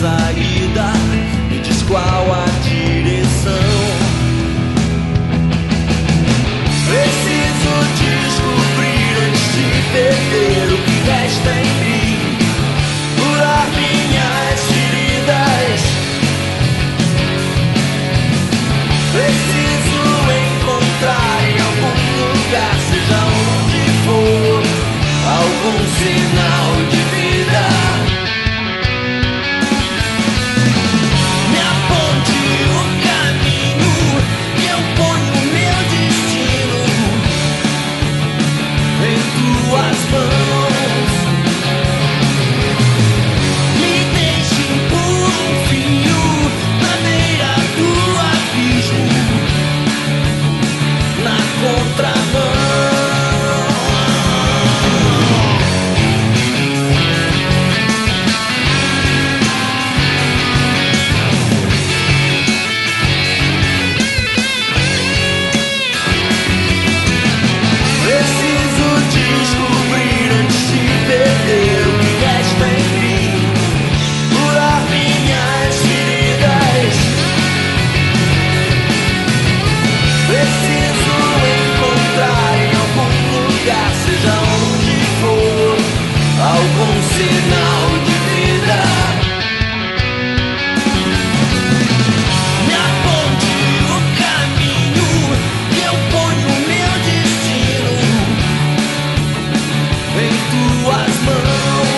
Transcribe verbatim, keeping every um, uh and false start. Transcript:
saída, me diz qual a direção. Preciso descobrir antes de perder o que resta em mim, curar minhas feridas. Preciso encontrar em algum lugar, seja onde for, algum sinal de vida. Me aponte o caminho e eu ponho meu destino em tuas mãos. Me deixe por um fio na beira do abismo, na contramão. Preciso descobrir antes de perder o que resta em mim, curar minhas feridas. Preciso encontrar em algum lugar, seja onde for, algum sinal de vida. Me aponte o caminho e eu ponho meu destino em tuas mãos.